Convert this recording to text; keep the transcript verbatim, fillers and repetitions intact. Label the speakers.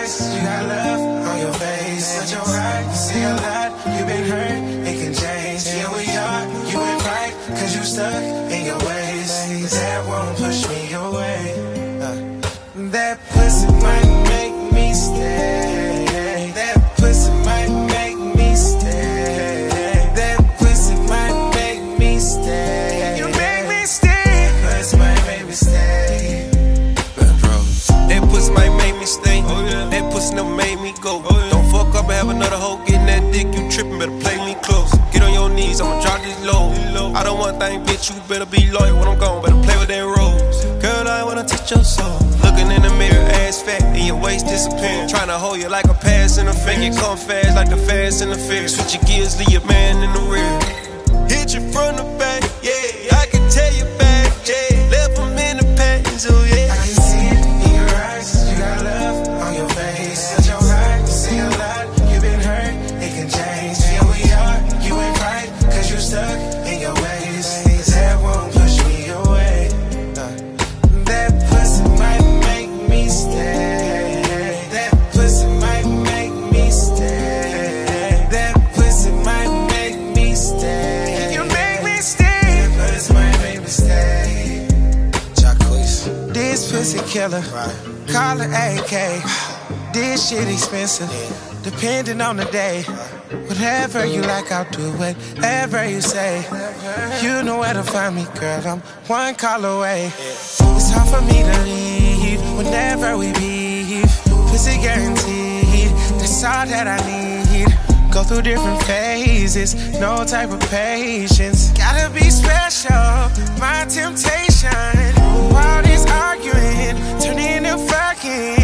Speaker 1: eyes, you got love on your face. But you're right, you see a lot, you been hurt, it can change. Here we are, you been right, cause you stuck in your ways. That won't push me away. Uh, that pussy might make me stay. That pussy might make me stay. That pussy might make me stay. You make me stay. That pussy might make me stay.
Speaker 2: That pussy might make me stay. Oh, yeah. That pussy never made me go. Oh, yeah. Don't fuck up and have another hoe getting that dick. You tripping, better play me close. Get on your knees, I'ma drop this low. I don't want thing, bitch, you better be loyal. When I'm gone, better play with that rose. Girl, I wanna touch your soul. Looking in the mirror, ass fat, and your waist disappearing. Tryna hold you like a pass in the finger. You come fast like the fast in the fear. Switch your gears, leave your man in the rear. Hit you from the back, yeah. I can tell you back, yeah. Left him in the pants, oh yeah.
Speaker 1: I can see it in your eyes, you got love on your face. But you're right, you see a lot, you been hurt, it can change. Here we are, you ain't right, cause you stuck in your ways. That won't push me away. Uh, that pussy might make me stay. That pussy might make me stay. That pussy might make me stay. You make me stay. That pussy might make me stay.
Speaker 2: Jacquees.
Speaker 1: This pussy killer,
Speaker 2: Right.
Speaker 1: call it A K. This shit expensive, depending on the day. Whatever you like, I'll do whatever you say. You know where to find me, girl, I'm one call away. It's hard for me to leave whenever we beef. Pussy guaranteed, that's all that I need. Go through different phases, no type of patience. Gotta be special, my temptation. All this arguing, turning into fucking.